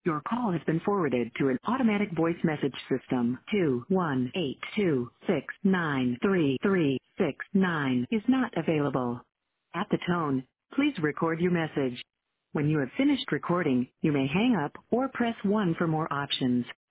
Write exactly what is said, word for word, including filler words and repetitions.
Your call has been forwarded to an automatic voice message system. two one eight two six nine three three six nine is not available. At the tone, please record your message. When you have finished recording, you may hang up or press one for more options.